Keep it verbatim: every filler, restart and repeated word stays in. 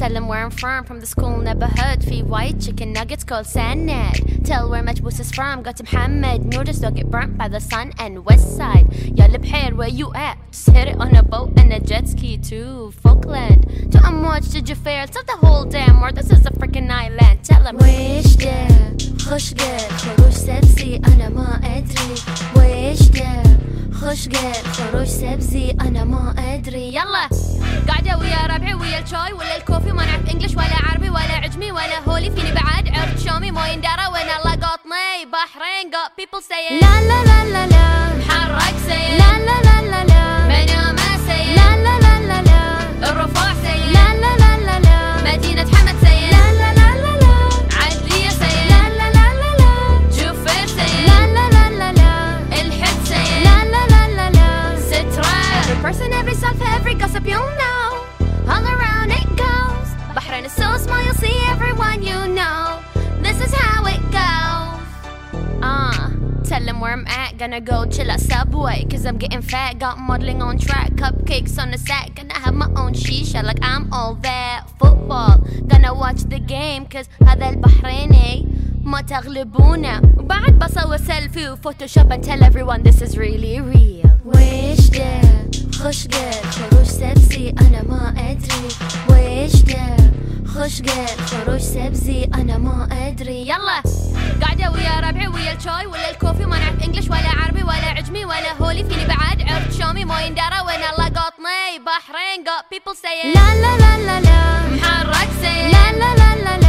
Tell them where I'm from, from the school neighborhood. Feed white chicken nuggets called Sanad. Tell where Majboos is from, got Muhammad Noor, just don't get burnt by the sun and west side. Yalla bhair, where you at? Just hit it on a boat and a jet ski to Falkland. To Amwaj to Jafar, tell the whole damn world this is a freaking island. Tell them ويش ده خش قال خروج سبزي أنا ما أدري. ويش ده خش قال خروج سبزي أنا ما أدري. يلا قاعدة ويا ربعي ويا الشاي ولا الكوفي، ما نعرف انجلش ولا عربي ولا عجمي ولا هولي. فيني بعد عرفت شومي ما يندرى وين الله قاطني. بحرين got people saying لا لا لا لا لا. محرك سيد لا لا لا لا لا. منامة سيد لا لا لا لا لا. الرفاع سيد لا لا لا لا لا. مدينة حمد سيد لا لا لا لا لا. عدلية سيد لا لا لا لا لا. جفير سيد لا لا لا لا لا. الحد سيد لا لا لا لا لا. سترة every person every self every gossip you know. All around it goes. Bahrain is so small you'll see everyone you know. This is how it goes. Uh, tell them where I'm at. Gonna go chill at Subway cause I'm getting fat. Got modeling on track, cupcakes on the sack. Gonna have my own shisha like I'm all that. Football, gonna watch the game cause هذا البحريني ما تغلبونا. وبعد بصور سيلفي وفوتوشوب and tell everyone this is really real. ويش ده خش قال خروج سبزي أنا ما أدري. ويش ده خش قال خروج سبزي أنا ما أدري. يلا قاعدة ويا ربعي ويا الشاي ولا الكوفي، ما نعرف انجلش ولا عربي ولا عجمي ولا هولي. فيني بعد عرفت شومي ما يندرى وين الله قاطني. بحرين got people saying لا لا لا لا لا. محرك سيد لا لا لا لا لا.